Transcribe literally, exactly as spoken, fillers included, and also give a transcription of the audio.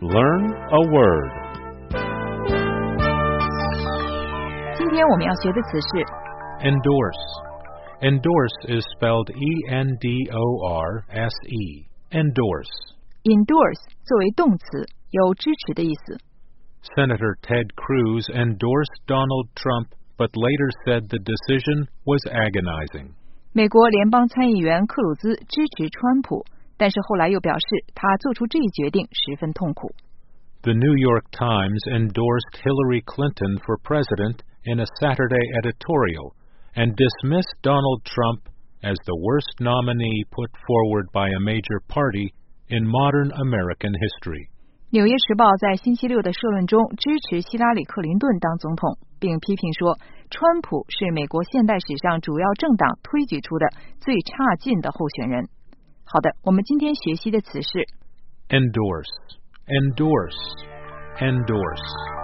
Learn a word. 今天我们要学的词是 Endorse. Endorse is spelled E N D O R S E. Endorse. endorse 作为动词，有支持的意思。 Senator Ted Cruz endorsed Donald Trump, but later said the decision was agonizing. 美国联邦参议员克鲁兹支持川普，但是后来又表示他做出这一决定十分痛苦。 The New York Times endorsed Hillary Clinton for president in a Saturday editorial and dismissed Donald Trump as the worst nominee put forward by a major party in modern American history. 纽约时报在星期六的社论中支持希拉里·克林顿当总统，并批评说，川普是美国现代史上主要政党推举出的最差劲的候选人。好的，我们今天学习的词是 Endorse. Endorse. Endorse.